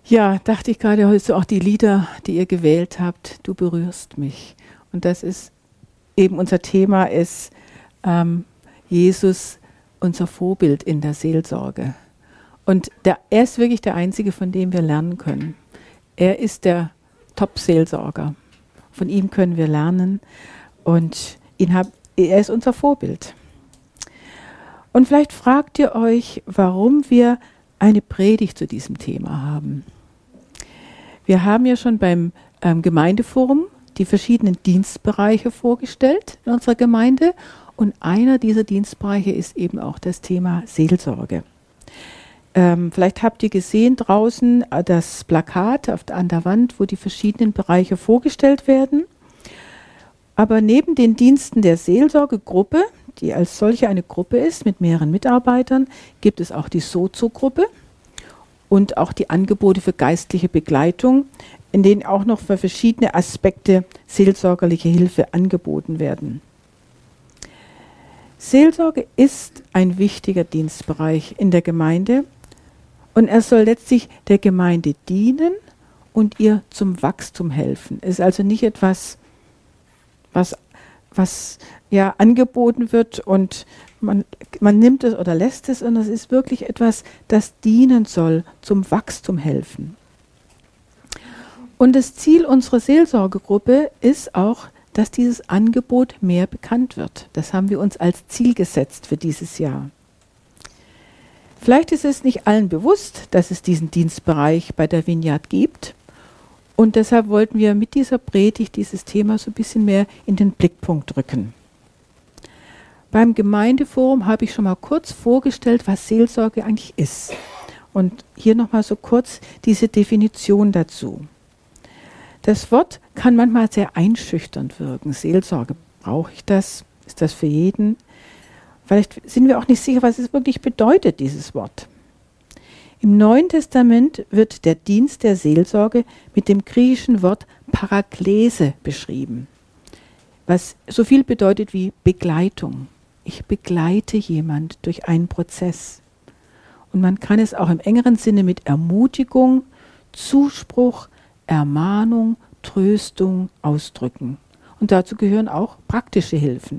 Ja, dachte ich gerade heute auch die Lieder, die ihr gewählt habt, du berührst mich. Und das ist eben unser Thema, ist Jesus, unser Vorbild in der Seelsorge. Und er ist wirklich der Einzige, von dem wir lernen können. Er ist der Top-Seelsorger. Von ihm können wir lernen und er ist unser Vorbild. Und vielleicht fragt ihr euch, warum wir eine Predigt zu diesem Thema haben. Wir haben ja schon beim Gemeindeforum die verschiedenen Dienstbereiche vorgestellt in unserer Gemeinde und einer dieser Dienstbereiche ist eben auch das Thema Seelsorge. Vielleicht habt ihr gesehen draußen das Plakat an der Wand, wo die verschiedenen Bereiche vorgestellt werden. Aber neben den Diensten der Seelsorgegruppe, die als solche eine Gruppe ist mit mehreren Mitarbeitern, gibt es auch die Sozo-Gruppe und auch die Angebote für geistliche Begleitung, in denen auch noch für verschiedene Aspekte seelsorgerliche Hilfe angeboten werden. Seelsorge ist ein wichtiger Dienstbereich in der Gemeinde und er soll letztlich der Gemeinde dienen und ihr zum Wachstum helfen. Es ist also nicht etwas, was ja angeboten wird und man nimmt es oder lässt es, sondern es ist wirklich etwas, das dienen soll, zum Wachstum helfen. Und das Ziel unserer Seelsorgegruppe ist auch, dass dieses Angebot mehr bekannt wird. Das haben wir uns als Ziel gesetzt für dieses Jahr. Vielleicht ist es nicht allen bewusst, dass es diesen Dienstbereich bei der Vineyard gibt. Und deshalb wollten wir mit dieser Predigt dieses Thema so ein bisschen mehr in den Blickpunkt rücken. Beim Gemeindeforum habe ich schon mal kurz vorgestellt, was Seelsorge eigentlich ist. Und hier nochmal so kurz diese Definition dazu. Das Wort kann manchmal sehr einschüchternd wirken. Seelsorge, brauche ich das? Ist das für jeden? Vielleicht sind wir auch nicht sicher, was es wirklich bedeutet, dieses Wort. Im Neuen Testament wird der Dienst der Seelsorge mit dem griechischen Wort Paraklese beschrieben, was so viel bedeutet wie Begleitung. Ich begleite jemand durch einen Prozess. Und man kann es auch im engeren Sinne mit Ermutigung, Zuspruch, Ermahnung, Tröstung ausdrücken. Und dazu gehören auch praktische Hilfen.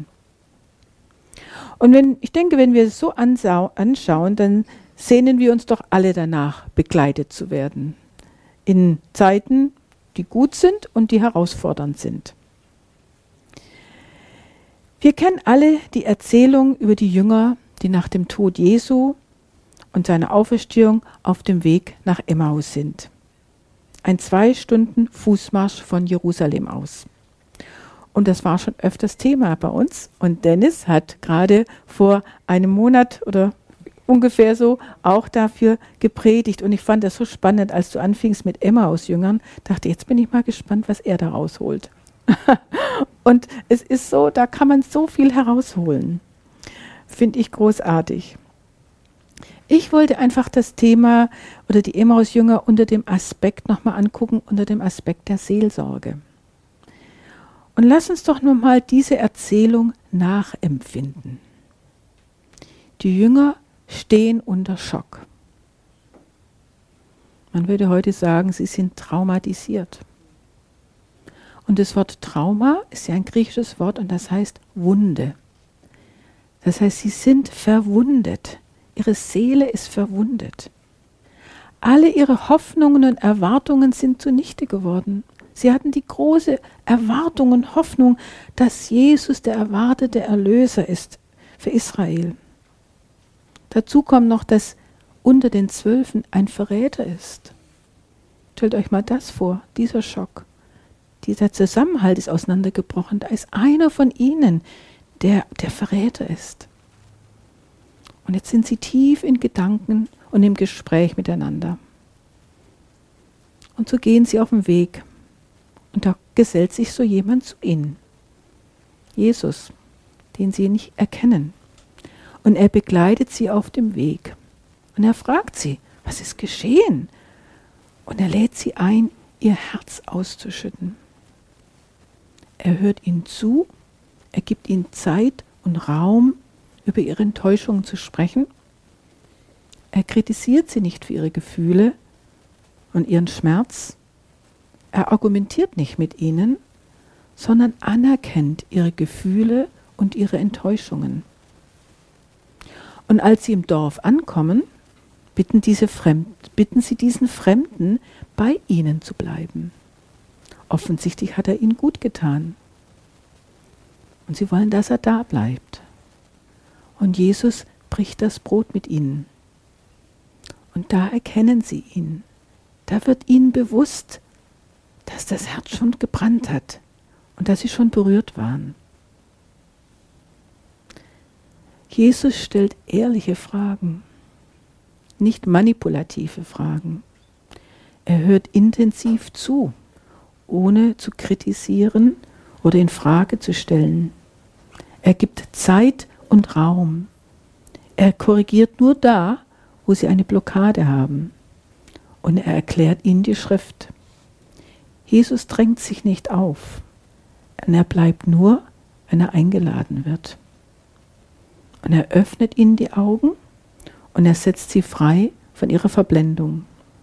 Und ich denke, wenn wir es so anschauen, dann sehnen wir uns doch alle danach, begleitet zu werden. In Zeiten, die gut sind und die herausfordernd sind. Wir kennen alle die Erzählung über die Jünger, die nach dem Tod Jesu und seiner Auferstehung auf dem Weg nach Emmaus sind. Ein 2 Stunden Fußmarsch von Jerusalem aus. Und das war schon öfters Thema bei uns. Und Dennis hat gerade vor einem Monat oder ungefähr so auch dafür gepredigt. Und ich fand das so spannend, als du anfingst mit Emmaus-Jüngern, dachte, jetzt bin ich mal gespannt, was er da rausholt. Und es ist so, da kann man so viel herausholen. Finde ich großartig. Ich wollte einfach das Thema oder die Emmaus-Jünger unter dem Aspekt nochmal angucken, unter dem Aspekt der Seelsorge. Und lass uns doch nur mal diese Erzählung nachempfinden. Die Jünger stehen unter Schock. Man würde heute sagen, sie sind traumatisiert. Und das Wort Trauma ist ja ein griechisches Wort und das heißt Wunde. Das heißt, sie sind verwundet. Ihre Seele ist verwundet. Alle ihre Hoffnungen und Erwartungen sind zunichte geworden. Sie hatten die große Erwartung und Hoffnung, dass Jesus der erwartete Erlöser ist für Israel. Dazu kommt noch, dass unter den 12 ein Verräter ist. Stellt euch mal das vor, dieser Schock. Dieser Zusammenhalt ist auseinandergebrochen. Da ist einer von ihnen, der Verräter ist. Und jetzt sind sie tief in Gedanken und im Gespräch miteinander. Und so gehen sie auf den Weg. Und da gesellt sich so jemand zu ihnen. Jesus, den sie nicht erkennen. Und er begleitet sie auf dem Weg. Und er fragt sie, was ist geschehen? Und er lädt sie ein, ihr Herz auszuschütten. Er hört ihnen zu, er gibt ihnen Zeit und Raum, über ihre Enttäuschungen zu sprechen. Er kritisiert sie nicht für ihre Gefühle, und ihren Schmerz. Er argumentiert nicht mit ihnen, sondern anerkennt ihre Gefühle und ihre Enttäuschungen. Und als sie im Dorf ankommen, bitten sie diesen Fremden, bei ihnen zu bleiben. Offensichtlich hat er ihnen gut getan. Und sie wollen, dass er da bleibt. Und Jesus bricht das Brot mit ihnen. Und da erkennen sie ihn. Da wird ihnen bewusst, dass das Herz schon gebrannt hat und dass sie schon berührt waren. Jesus stellt ehrliche Fragen, nicht manipulative Fragen. Er hört intensiv zu, ohne zu kritisieren oder in Frage zu stellen. Er gibt Zeit und Raum. Er korrigiert nur da, wo sie eine Blockade haben. Und er erklärt ihnen die Schrift. Jesus drängt sich nicht auf. Und er bleibt nur, wenn er eingeladen wird. Und er öffnet ihnen die Augen und er setzt sie frei von ihrer Verblendung.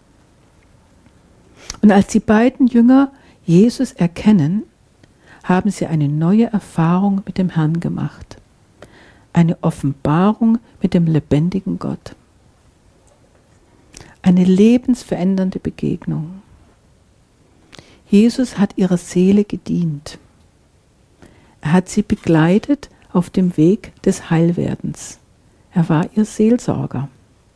Und als die beiden Jünger Jesus erkennen, haben sie eine neue Erfahrung mit dem Herrn gemacht. Eine Offenbarung mit dem lebendigen Gott. Eine lebensverändernde Begegnung. Jesus hat ihrer Seele gedient. Er hat sie begleitet auf dem Weg des Heilwerdens. Er war ihr Seelsorger.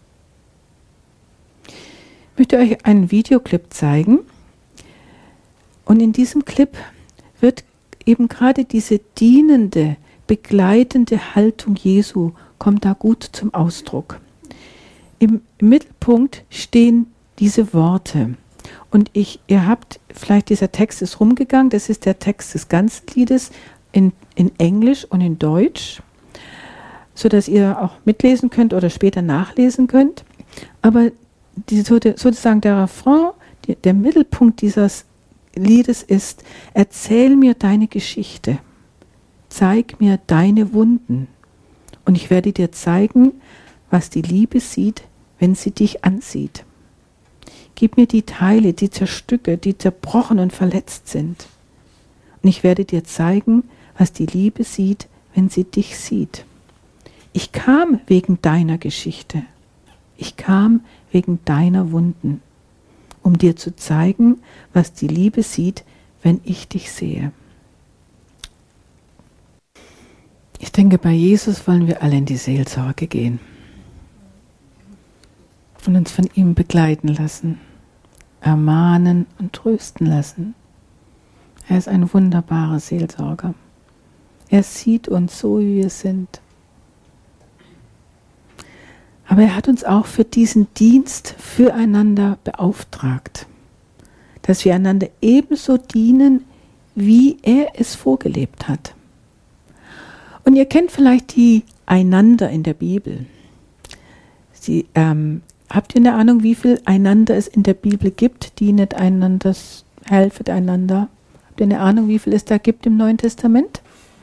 Ich möchte euch einen Videoclip zeigen. Und in diesem Clip wird eben gerade diese dienende, begleitende Haltung Jesu kommt da gut zum Ausdruck. Im Mittelpunkt stehen diese Worte. Und ihr habt, vielleicht dieser Text ist rumgegangen, das ist der Text des ganzen Liedes in Englisch und in Deutsch, sodass ihr auch mitlesen könnt oder später nachlesen könnt. Aber sozusagen der Refrain, der Mittelpunkt dieses Liedes ist: Erzähl mir deine Geschichte, zeig mir deine Wunden und ich werde dir zeigen, was die Liebe sieht, wenn sie dich ansieht. Gib mir die Teile, die Zerstücke, die zerbrochen und verletzt sind. Und ich werde dir zeigen, was die Liebe sieht, wenn sie dich sieht. Ich kam wegen deiner Geschichte. Ich kam wegen deiner Wunden, um dir zu zeigen, was die Liebe sieht, wenn ich dich sehe. Ich denke, bei Jesus wollen wir alle in die Seelsorge gehen und uns von ihm begleiten lassen, ermahnen und trösten lassen. Er ist ein wunderbarer Seelsorger. Er sieht uns so, wie wir sind. Aber er hat uns auch für diesen Dienst füreinander beauftragt, dass wir einander ebenso dienen, wie er es vorgelebt hat. Und ihr kennt vielleicht die Einander in der Bibel. Habt ihr eine Ahnung, wie viel Einander es in der Bibel gibt? Dienet einander, helfet einander. Habt ihr eine Ahnung, wie viel es da gibt im Neuen Testament?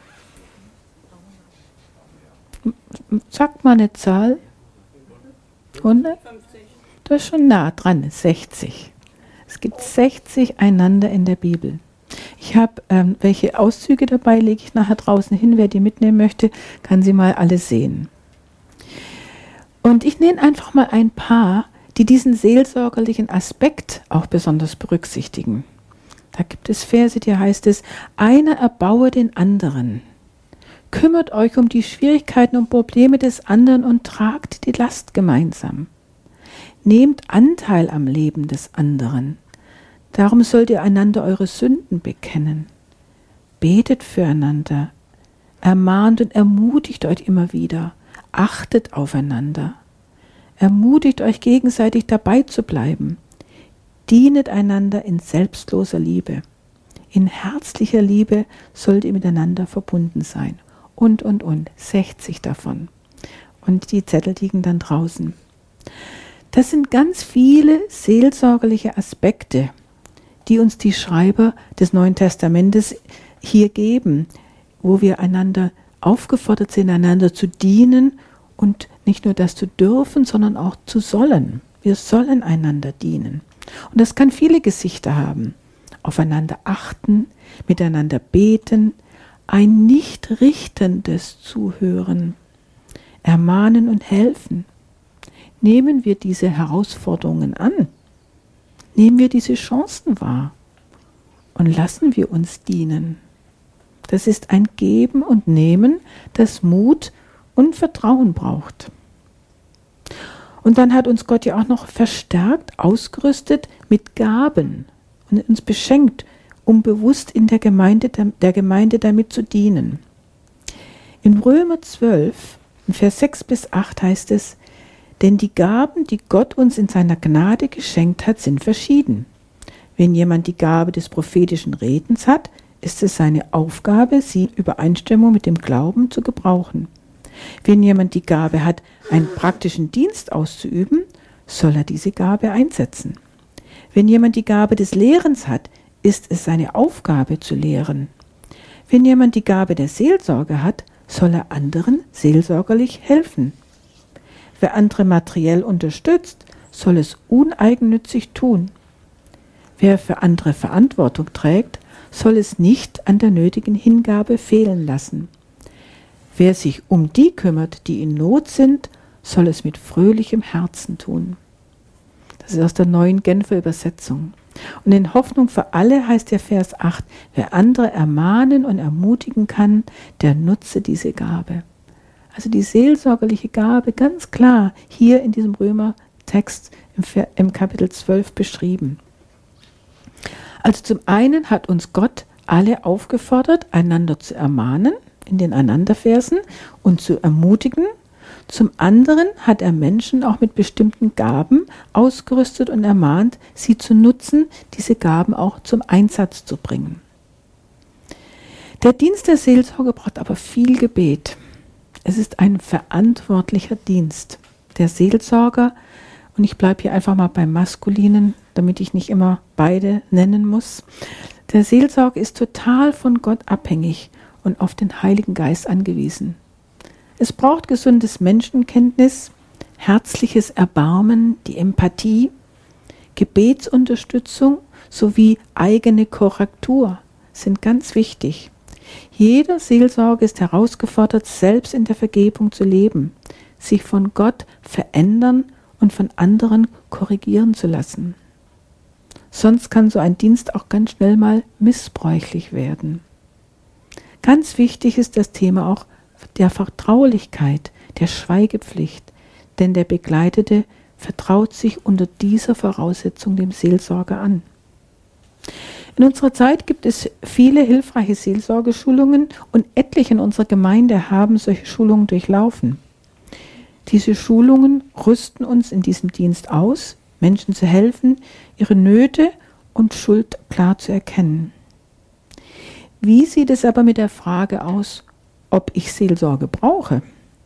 Sagt mal eine Zahl. 100? Das ist schon nah dran, 60. Es gibt 60 Einander in der Bibel. Ich habe welche Auszüge dabei, lege ich nachher draußen hin. Wer die mitnehmen möchte, kann sie mal alle sehen. Und ich nenne einfach mal ein paar, die diesen seelsorgerlichen Aspekt auch besonders berücksichtigen. Da gibt es Verse, die heißt es: Einer erbaue den anderen. Kümmert euch um die Schwierigkeiten und Probleme des anderen und tragt die Last gemeinsam. Nehmt Anteil am Leben des anderen. Darum sollt ihr einander eure Sünden bekennen. Betet füreinander. Ermahnt und ermutigt euch immer wieder. Achtet aufeinander. Ermutigt euch gegenseitig dabei zu bleiben. Dienet einander in selbstloser Liebe. In herzlicher Liebe sollt ihr miteinander verbunden sein. Und. 60 davon. Und die Zettel liegen dann draußen. Das sind ganz viele seelsorgerliche Aspekte, die uns die Schreiber des Neuen Testamentes hier geben, wo wir einander aufgefordert sind, einander zu dienen und nicht nur das zu dürfen, sondern auch zu sollen. Wir sollen einander dienen. Und das kann viele Gesichter haben. Aufeinander achten, miteinander beten, ein nicht richtendes Zuhören, ermahnen und helfen. Nehmen wir diese Herausforderungen an. Nehmen wir diese Chancen wahr und lassen wir uns dienen. Das ist ein Geben und Nehmen, das Mut und Vertrauen braucht. Und dann hat uns Gott ja auch noch verstärkt, ausgerüstet mit Gaben und uns beschenkt, um bewusst in der Gemeinde damit zu dienen. In Römer 12, in Vers 6 bis 8 heißt es, denn die Gaben, die Gott uns in seiner Gnade geschenkt hat, sind verschieden. Wenn jemand die Gabe des prophetischen Redens hat, ist es seine Aufgabe, sie in Übereinstimmung mit dem Glauben zu gebrauchen. Wenn jemand die Gabe hat, einen praktischen Dienst auszuüben, soll er diese Gabe einsetzen. Wenn jemand die Gabe des Lehrens hat, ist es seine Aufgabe zu lehren. Wenn jemand die Gabe der Seelsorge hat, soll er anderen seelsorgerlich helfen. Wer andere materiell unterstützt, soll es uneigennützig tun. Wer für andere Verantwortung trägt, soll es nicht an der nötigen Hingabe fehlen lassen. Wer sich um die kümmert, die in Not sind, soll es mit fröhlichem Herzen tun. Das ist aus der Neuen Genfer Übersetzung. Und in Hoffnung für alle heißt der Vers 8, wer andere ermahnen und ermutigen kann, der nutze diese Gabe. Also die seelsorgerliche Gabe, ganz klar, hier in diesem Römertext im Kapitel 12 beschrieben. Also zum einen hat uns Gott alle aufgefordert, einander zu ermahnen, in den Einanderversen, und zu ermutigen. Zum anderen hat er Menschen auch mit bestimmten Gaben ausgerüstet und ermahnt, sie zu nutzen, diese Gaben auch zum Einsatz zu bringen. Der Dienst der Seelsorge braucht aber viel Gebet. Es ist ein verantwortlicher Dienst. Der Seelsorger, und ich bleibe hier einfach mal beim Maskulinen, damit ich nicht immer beide nennen muss. Der Seelsorger ist total von Gott abhängig und auf den Heiligen Geist angewiesen. Es braucht gesundes Menschenkenntnis, herzliches Erbarmen, die Empathie, Gebetsunterstützung sowie eigene Korrektur sind ganz wichtig. Jeder Seelsorger ist herausgefordert, selbst in der Vergebung zu leben, sich von Gott verändern und von anderen korrigieren zu lassen. Sonst kann so ein Dienst auch ganz schnell mal missbräuchlich werden. Ganz wichtig ist das Thema auch der Vertraulichkeit, der Schweigepflicht, denn der Begleitete vertraut sich unter dieser Voraussetzung dem Seelsorger an. In unserer Zeit gibt es viele hilfreiche Seelsorgeschulungen und etliche in unserer Gemeinde haben solche Schulungen durchlaufen. Diese Schulungen rüsten uns in diesem Dienst aus, Menschen zu helfen, ihre Nöte und Schuld klar zu erkennen. Wie sieht es aber mit der Frage aus, ob ich Seelsorge brauche?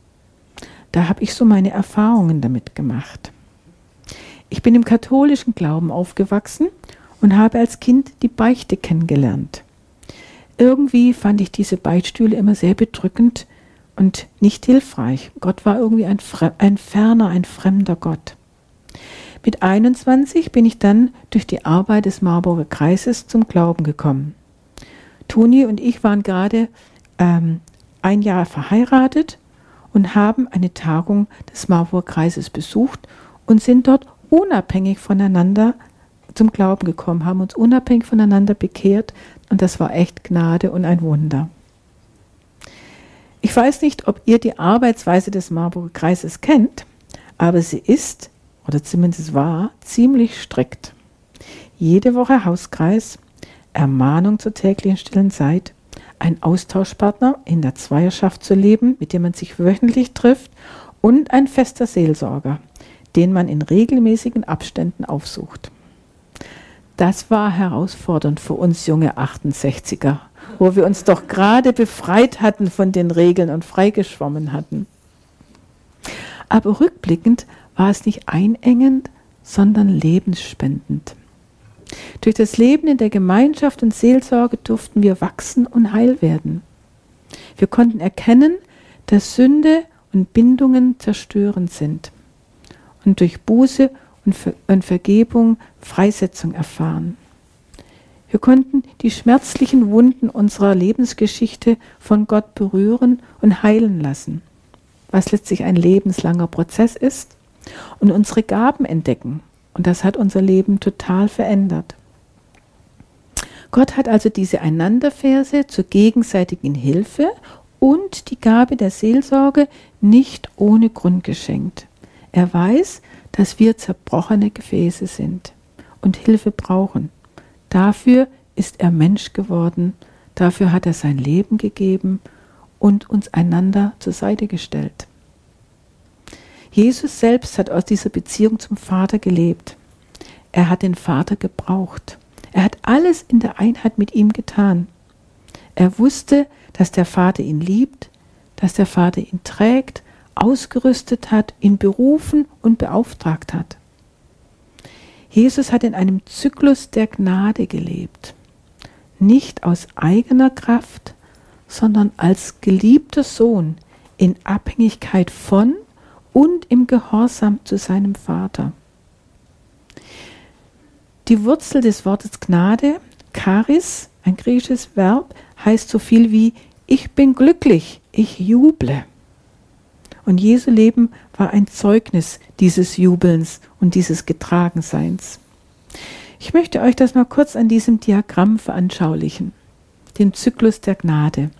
Da habe ich so meine Erfahrungen damit gemacht. Ich bin im katholischen Glauben aufgewachsen und habe als Kind die Beichte kennengelernt. Irgendwie fand ich diese Beichtstühle immer sehr bedrückend und nicht hilfreich. Gott war irgendwie ein ferner, ein fremder Gott. Mit 21 bin ich dann durch die Arbeit des Marburger Kreises zum Glauben gekommen. Toni und ich waren gerade ein Jahr verheiratet und haben eine Tagung des Marburger Kreises besucht und sind dort unabhängig voneinander zum Glauben gekommen, haben uns unabhängig voneinander bekehrt und das war echt Gnade und ein Wunder. Ich weiß nicht, ob ihr die Arbeitsweise des Marburger Kreises kennt, aber sie ist, oder zumindest war, ziemlich strikt. Jede Woche Hauskreis, Ermahnung zur täglichen stillen Zeit, ein Austauschpartner in der Zweierschaft zu leben, mit dem man sich wöchentlich trifft und ein fester Seelsorger, den man in regelmäßigen Abständen aufsucht. Das war herausfordernd für uns junge 68er, wo wir uns doch gerade befreit hatten von den Regeln und freigeschwommen hatten. Aber rückblickend war es nicht einengend, sondern lebensspendend. Durch das Leben in der Gemeinschaft und Seelsorge durften wir wachsen und heil werden. Wir konnten erkennen, dass Sünde und Bindungen zerstörend sind. Und durch Buße und Vergebung, Freisetzung erfahren. Wir konnten die schmerzlichen Wunden unserer Lebensgeschichte von Gott berühren und heilen lassen, was letztlich ein lebenslanger Prozess ist, und unsere Gaben entdecken. Und das hat unser Leben total verändert. Gott hat also diese Einanderverse zur gegenseitigen Hilfe und die Gabe der Seelsorge nicht ohne Grund geschenkt. Er weiß, dass wir zerbrochene Gefäße sind und Hilfe brauchen. Dafür ist er Mensch geworden, dafür hat er sein Leben gegeben und uns einander zur Seite gestellt. Jesus selbst hat aus dieser Beziehung zum Vater gelebt. Er hat den Vater gebraucht. Er hat alles in der Einheit mit ihm getan. Er wusste, dass der Vater ihn liebt, dass der Vater ihn trägt, ausgerüstet hat, ihn berufen und beauftragt hat. Jesus hat in einem Zyklus der Gnade gelebt. Nicht aus eigener Kraft, sondern als geliebter Sohn in Abhängigkeit von und im Gehorsam zu seinem Vater. Die Wurzel des Wortes Gnade, Charis, ein griechisches Verb, heißt so viel wie ich bin glücklich, ich juble. Und Jesu Leben war ein Zeugnis dieses Jubelns und dieses Getragenseins. Ich möchte euch das mal kurz an diesem Diagramm veranschaulichen, den Zyklus der Gnade.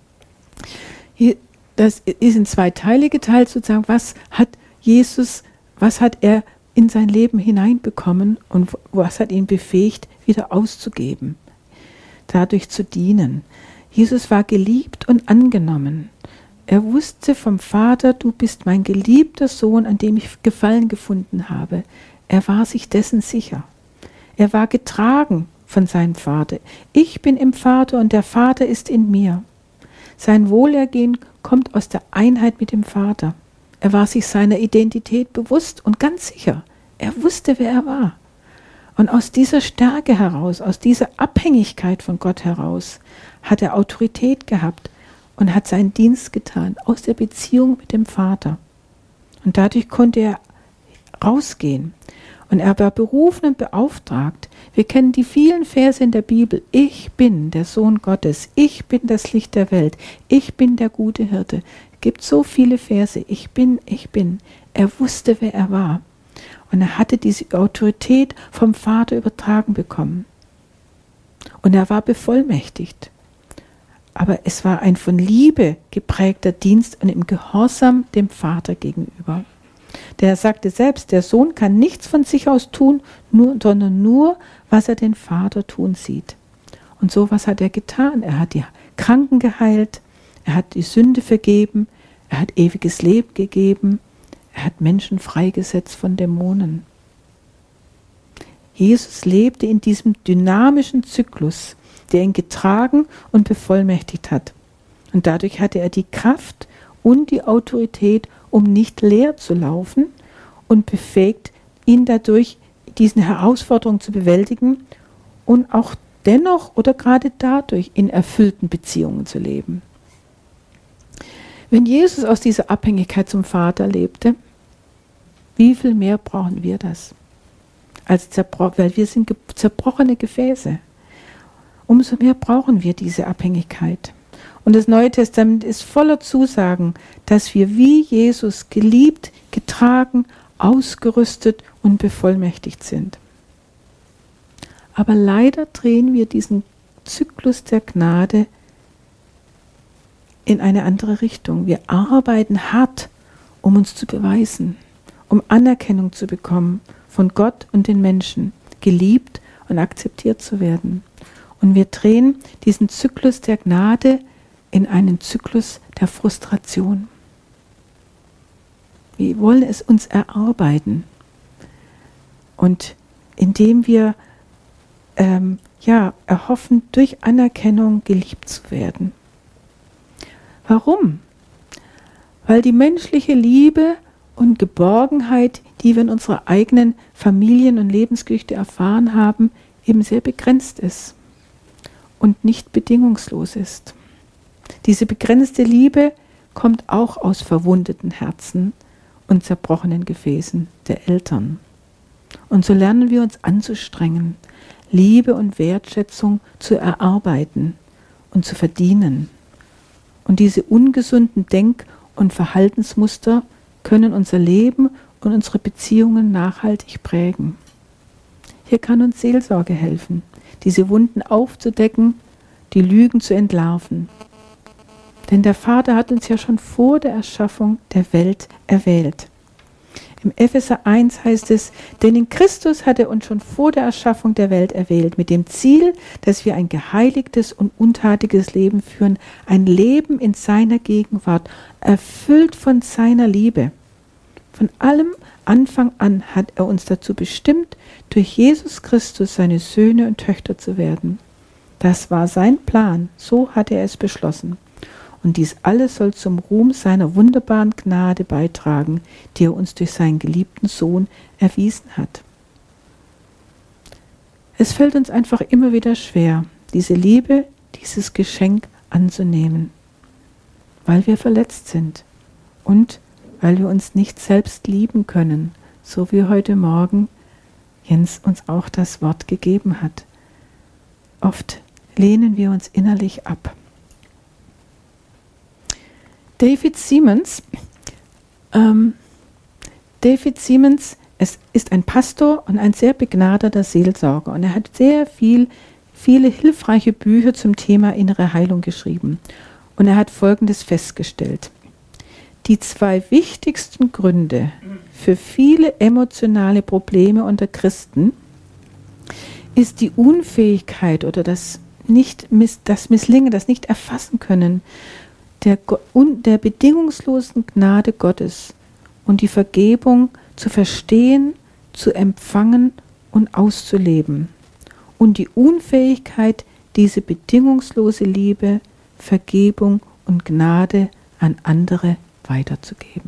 Das ist in 2 Teile geteilt, sozusagen, was hat er in sein Leben hineinbekommen und was hat ihn befähigt, wieder auszugeben, dadurch zu dienen. Jesus war geliebt und angenommen. Er wusste vom Vater, du bist mein geliebter Sohn, an dem ich Gefallen gefunden habe. Er war sich dessen sicher. Er war getragen von seinem Vater. Ich bin im Vater und der Vater ist in mir. Sein Wohlergehen kommt aus der Einheit mit dem Vater. Er war sich seiner Identität bewusst und ganz sicher. Er wusste, wer er war. Und aus dieser Stärke heraus, aus dieser Abhängigkeit von Gott heraus, hat er Autorität gehabt und hat seinen Dienst getan, aus der Beziehung mit dem Vater. Und dadurch konnte er rausgehen. Und er war berufen und beauftragt. Wir kennen die vielen Verse in der Bibel. Ich bin der Sohn Gottes. Ich bin das Licht der Welt. Ich bin der gute Hirte. Es gibt so viele Verse. Ich bin, ich bin. Er wusste, wer er war. Und er hatte diese Autorität vom Vater übertragen bekommen. Und er war bevollmächtigt. Aber es war ein von Liebe geprägter Dienst und im Gehorsam dem Vater gegenüber. Der sagte selbst, der Sohn kann nichts von sich aus tun, sondern nur, was er den Vater tun sieht. Und so was hat er getan. Er hat die Kranken geheilt, er hat die Sünde vergeben, er hat ewiges Leben gegeben, er hat Menschen freigesetzt von Dämonen. Jesus lebte in diesem dynamischen Zyklus, der ihn getragen und bevollmächtigt hat. Und dadurch hatte er die Kraft und die Autorität, um nicht leer zu laufen, und befähigt ihn dadurch, diesen Herausforderungen zu bewältigen und auch dennoch oder gerade dadurch in erfüllten Beziehungen zu leben. Wenn Jesus aus dieser Abhängigkeit zum Vater lebte, wie viel mehr brauchen wir das? Weil wir sind zerbrochene Gefäße. Umso mehr brauchen wir diese Abhängigkeit. Und das Neue Testament ist voller Zusagen, dass wir wie Jesus geliebt, getragen, ausgerüstet und bevollmächtigt sind. Aber leider drehen wir diesen Zyklus der Gnade in eine andere Richtung. Wir arbeiten hart, um uns zu beweisen, um Anerkennung zu bekommen von Gott und den Menschen, geliebt und akzeptiert zu werden. Und wir drehen diesen Zyklus der Gnade in einen Zyklus der Frustration. Wir wollen es uns erarbeiten. Und indem wir erhoffen, durch Anerkennung geliebt zu werden. Warum? Weil die menschliche Liebe und Geborgenheit, die wir in unserer eigenen Familien- und Lebensgeschichte erfahren haben, eben sehr begrenzt ist und nicht bedingungslos ist. Diese begrenzte Liebe kommt auch aus verwundeten Herzen und zerbrochenen Gefäßen der Eltern. Und so lernen wir uns anzustrengen, Liebe und Wertschätzung zu erarbeiten und zu verdienen. Und diese ungesunden Denk- und Verhaltensmuster können unser Leben und unsere Beziehungen nachhaltig prägen. Hier kann uns Seelsorge helfen, diese Wunden aufzudecken, die Lügen zu entlarven. Denn der Vater hat uns ja schon vor der Erschaffung der Welt erwählt. Im Epheser 1 heißt es, denn in Christus hat er uns schon vor der Erschaffung der Welt erwählt, mit dem Ziel, dass wir ein geheiligtes und untadiges Leben führen, ein Leben in seiner Gegenwart, erfüllt von seiner Liebe. Von allem Anfang an hat er uns dazu bestimmt, durch Jesus Christus seine Söhne und Töchter zu werden. Das war sein Plan, so hat er es beschlossen. Und dies alles soll zum Ruhm seiner wunderbaren Gnade beitragen, die er uns durch seinen geliebten Sohn erwiesen hat. Es fällt uns einfach immer wieder schwer, diese Liebe, dieses Geschenk anzunehmen, weil wir verletzt sind und weil wir uns nicht selbst lieben können, so wie heute Morgen Jens uns auch das Wort gegeben hat. Oft lehnen wir uns innerlich ab. David Siemens ist ein Pastor und ein sehr begnadeter Seelsorger. Und er hat sehr viele hilfreiche Bücher zum Thema innere Heilung geschrieben. Und er hat Folgendes festgestellt. Die 2 wichtigsten Gründe für viele emotionale Probleme unter Christen ist die Unfähigkeit oder das Misslingen, das Nicht-Erfassen-Können der bedingungslosen Gnade Gottes und die Vergebung zu verstehen, zu empfangen und auszuleben. Und die Unfähigkeit, diese bedingungslose Liebe, Vergebung und Gnade an andere weiterzugeben.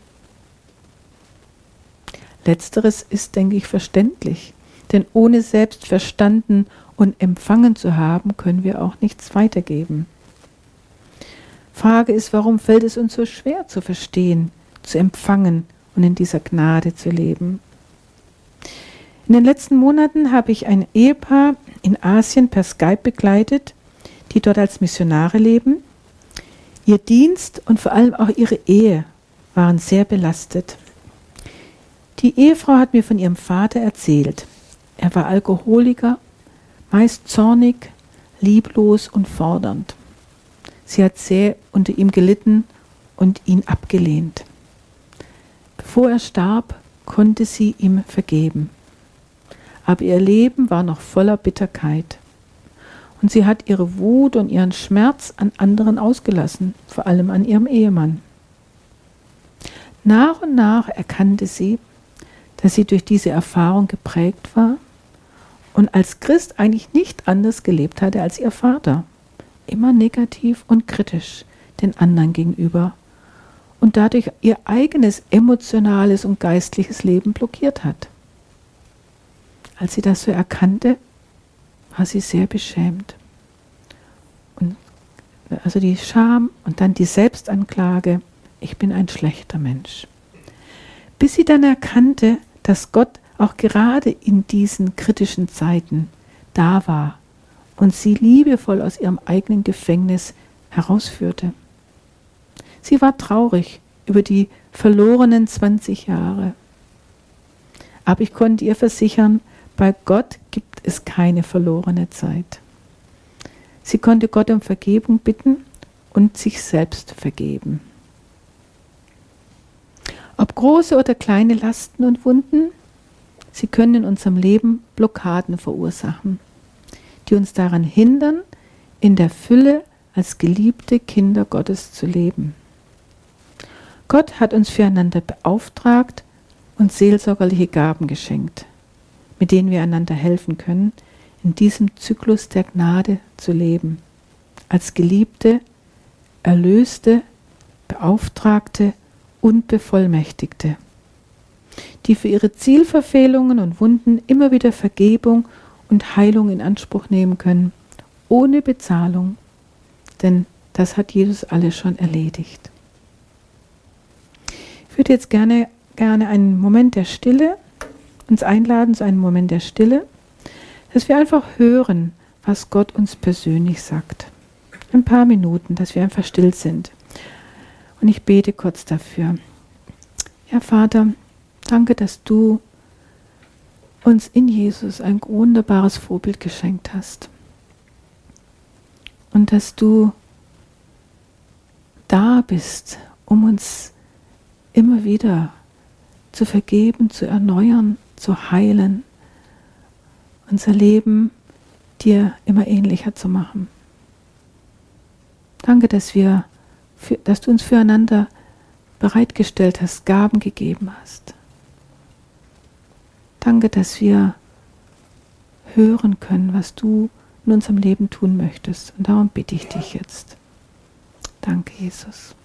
Letzteres ist, denke ich, verständlich, denn ohne selbst verstanden und empfangen zu haben, können wir auch nichts weitergeben. Frage ist, warum fällt es uns so schwer zu verstehen, zu empfangen und in dieser Gnade zu leben? In den letzten Monaten habe ich ein Ehepaar in Asien per Skype begleitet, die dort als Missionare leben. Ihr Dienst und vor allem auch ihre Ehe waren sehr belastet. Die Ehefrau hat mir von ihrem Vater erzählt. Er war Alkoholiker, meist zornig, lieblos und fordernd. Sie hat sehr unter ihm gelitten und ihn abgelehnt. Bevor er starb, konnte sie ihm vergeben. Aber ihr Leben war noch voller Bitterkeit. Und sie hat ihre Wut und ihren Schmerz an anderen ausgelassen, vor allem an ihrem Ehemann. Nach und nach erkannte sie, dass sie durch diese Erfahrung geprägt war und als Christ eigentlich nicht anders gelebt hatte als ihr Vater. Immer negativ und kritisch den anderen gegenüber und dadurch ihr eigenes emotionales und geistliches Leben blockiert hat. Als sie das so erkannte, war sie sehr beschämt. Und also die Scham und dann die Selbstanklage, ich bin ein schlechter Mensch. Bis sie dann erkannte, dass Gott auch gerade in diesen kritischen Zeiten da war und sie liebevoll aus ihrem eigenen Gefängnis herausführte. Sie war traurig über die verlorenen 20 Jahre. Aber ich konnte ihr versichern, bei Gott gibt es keine verlorene Zeit. Sie konnte Gott um Vergebung bitten und sich selbst vergeben. Ob große oder kleine Lasten und Wunden, sie können in unserem Leben Blockaden verursachen, die uns daran hindern, in der Fülle als geliebte Kinder Gottes zu leben. Gott hat uns füreinander beauftragt und seelsorgerliche Gaben geschenkt, mit denen wir einander helfen können, in diesem Zyklus der Gnade zu leben, als Geliebte, Erlöste, Beauftragte und Bevollmächtigte, die für ihre Zielverfehlungen und Wunden immer wieder Vergebung und Heilung in Anspruch nehmen können, ohne Bezahlung, denn das hat Jesus alles schon erledigt. Ich würde jetzt gerne einen Moment der Stille uns einladen zu einem Moment der Stille, dass wir einfach hören, was Gott uns persönlich sagt. Ein paar Minuten, dass wir einfach still sind. Und ich bete kurz dafür. Ja, Vater, danke, dass du uns in Jesus ein wunderbares Vorbild geschenkt hast. Und dass du da bist, um uns immer wieder zu vergeben, zu erneuern, zu heilen, unser Leben dir immer ähnlicher zu machen. Danke, dass du uns füreinander bereitgestellt hast, Gaben gegeben hast. Danke, dass wir hören können, was du in unserem Leben tun möchtest. Und darum bitte ich dich jetzt. Danke, Jesus.